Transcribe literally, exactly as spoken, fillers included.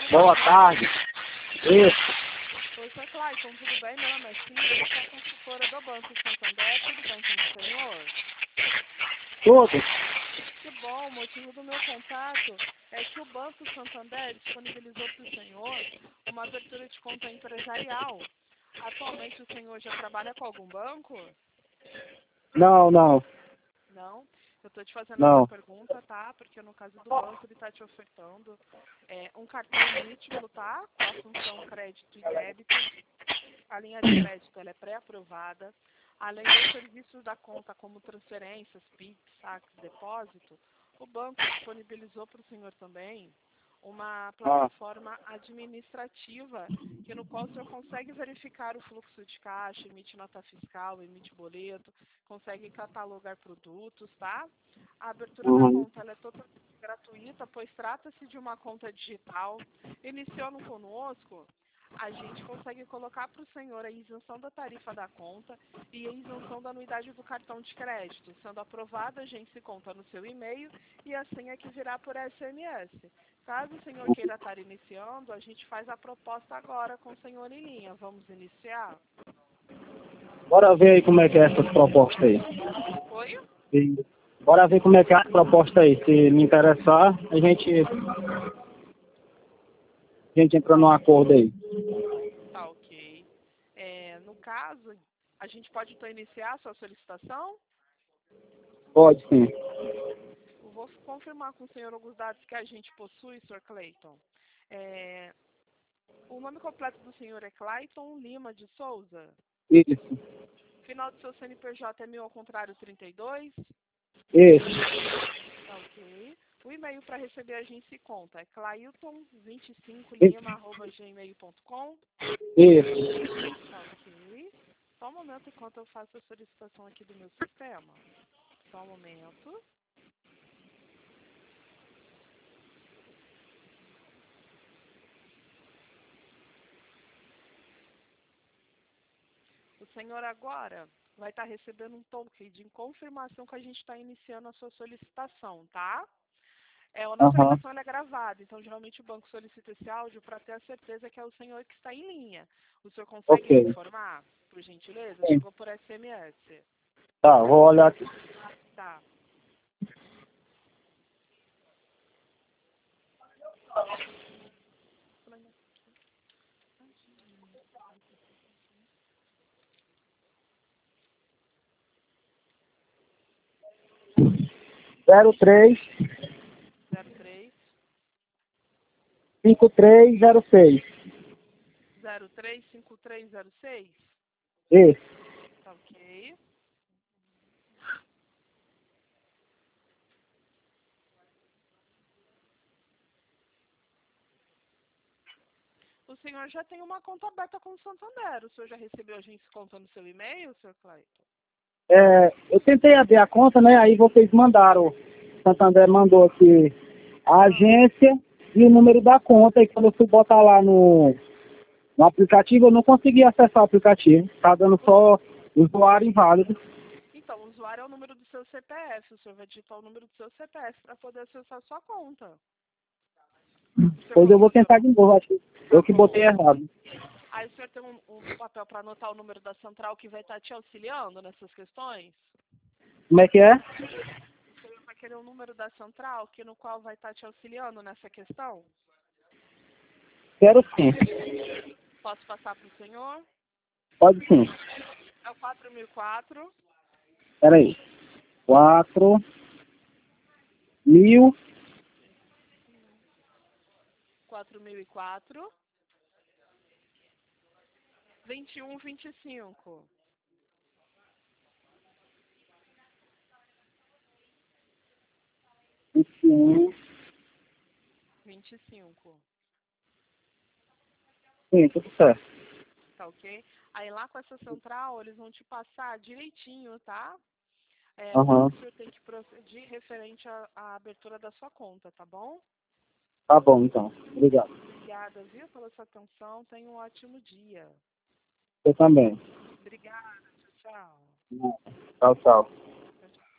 Boa tarde. Isso. Oi, seu Clayton, tudo bem? Meu nome é Cíntia, eu sou a consultora do Banco Santander, tudo bem com o senhor? Tudo. Que bom, o motivo do meu contato é que o Banco Santander disponibilizou para o senhor uma abertura de conta empresarial. Atualmente o senhor já trabalha com algum banco? Não, não, Não? Eu estou te fazendo essa não. pergunta, tá? Porque no caso do banco ele está te ofertando é, um cartão múltiplo, tá? Com a função crédito e débito. A linha de crédito ela é pré-aprovada. Além dos serviços da conta, como transferências, Pix, saques, depósito, o banco disponibilizou para o senhor também uma Ah, plataforma administrativa, que no qual o senhor consegue verificar o fluxo de caixa, emite nota fiscal, emite boleto, consegue catalogar produtos, tá? A abertura da uhum. conta ela é totalmente gratuita, pois trata-se de uma conta digital. Iniciando conosco, a gente consegue colocar para o senhor a isenção da tarifa da conta e a isenção da anuidade do cartão de crédito. Sendo aprovada, a gente se conta no seu e-mail e assim é que virá por S M S. Caso o senhor queira estar iniciando, a gente faz a proposta agora com o senhor em linha. Vamos iniciar? Bora ver aí como é que é essa proposta aí. Oi? E bora ver como é que é a proposta aí. Se me interessar, a gente, a gente entra num acordo aí. Tá ok. É, no caso, a gente pode então iniciar a sua solicitação? Pode sim. Eu vou confirmar com o senhor alguns dados que a gente possui, senhor Clayton. É, o nome completo do senhor é Clayton Lima de Souza. Isso, Final do seu C N P J é mil ao contrário trinta e dois. isso, Tá ok. O e-mail para receber a gente se conta é clailton vinte e cinco isso, lima arroba gmail ponto com. isso. Tá ok. Só um momento enquanto eu faço a solicitação aqui do meu sistema. Só um momento. O senhor agora vai estar recebendo um token de confirmação que a gente está iniciando a sua solicitação, tá? É, a nossa Aham, ligação ela é gravada, então geralmente o banco solicita esse áudio para ter a certeza que é o senhor que está em linha. O senhor consegue me ok. informar, por gentileza? Sim. Chegou por S M S. Tá, vou olhar aqui. Tá. zero três zero três cinco três zero seis. zero três cinco três zero seis. Isso. Tá ok. O senhor já tem uma conta aberta com o Santander. O senhor já recebeu a gente conta no seu e-mail, senhor Clayton? É, eu tentei abrir a conta, né? Aí vocês mandaram. O Santander mandou aqui a Ah, agência e o número da conta. E quando eu fui botar lá no, no aplicativo, eu não consegui acessar o aplicativo. Tá dando o- só usuário inválido. então, o usuário é o número do seu C P F. O senhor vai digitar o número do seu C P F para poder acessar a sua conta. O senhor Pois eu vou colocou seu... tentar de novo. Acho que Tá eu que bom. botei errado. Aí o senhor tem um, um papel para anotar o número da central que vai estar te auxiliando nessas questões? Como é que é? O senhor vai querer o número da central que no qual vai estar te auxiliando nessa questão? Quero sim. Posso passar para o senhor? Pode sim. É o quatro mil e quatro, Peraí. Quatro mil quatro mil e quatro, vinte e um vinte e cinco. vinte e um. vinte e cinco. Sim, tudo certo. Tá ok? Aí lá com essa central, eles vão te passar direitinho, tá? É, o que, Aham. que o senhor tem que proceder referente à, à abertura da sua conta, tá bom? Tá bom, então. Obrigado. Obrigada, viu, pela sua atenção. Tenha um ótimo dia. Eu também. Obrigada, tchau, tchau. Tchau, tchau.